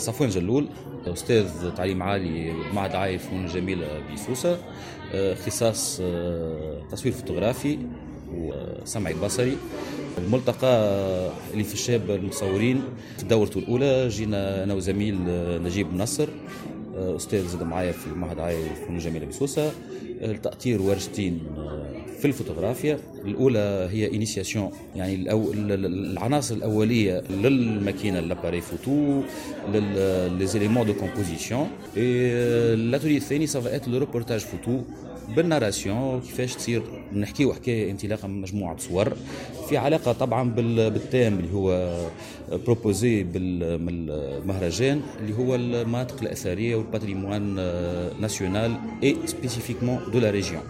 صفوان جلول، أستاذ تعليم عالي بمعهد عالي الفنون الجميلة بسوسة، اختصاص تصوير فوتوغرافي وسمعي بصري. الملتقى اللي في الشباب المصورين في دورته الأولى جينا أنا وزميل نجيب نصر، أستاذ زاد معايا في معهد عالي الفنون الجميلة بسوسة، التأطير ورشتين في الفوتوغرافيا. الأولى هي إنيسياسيون، يعني العناصر الأولية للماكينة لاباري فوتو، للزيليمون دو كومبوزيسيون. الأتولي الثاني سافا لو روبورتاج فوتو بالناراسيون، كيفاش تصير نحكيو حكاية انطلاقا من مجموعة صور في علاقة طبعا بالتام اللي هو بروبوزي من المهرجان اللي هو المناطق الأثرية والباتريموان ناسيونال اي سبيسيفيكمون دو لا ريجيون.